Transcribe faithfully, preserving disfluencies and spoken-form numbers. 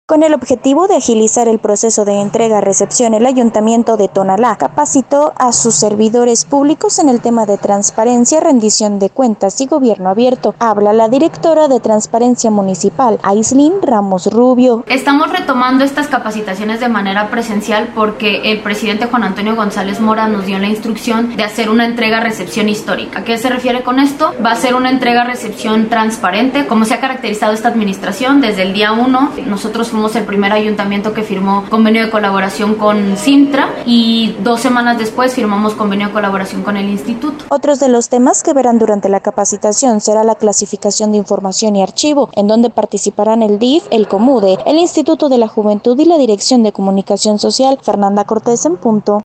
Con el objetivo de agilizar el proceso de entrega-recepción, el Ayuntamiento de Tonalá capacitó a sus servidores públicos en el tema de transparencia, rendición de cuentas y gobierno abierto. Habla la directora de Transparencia Municipal, Aislinn Ramos Rubio. Estamos retomando estas capacitaciones de manera presencial porque el presidente Juan Antonio González Mora nos dio la instrucción de hacer una entrega-recepción histórica. ¿A qué se refiere con esto? Va a ser una entrega-recepción transparente, como se ha caracterizado esta administración desde el día uno. Nosotros fuimos el primer ayuntamiento que firmó convenio de colaboración con Cintra y dos semanas después firmamos convenio de colaboración con el instituto. Otros de los temas que verán durante la capacitación será la clasificación de información y archivo, en donde participarán el D I F, el COMUDE, el Instituto de la Juventud y la Dirección de Comunicación Social. Fernanda Cortés en punto.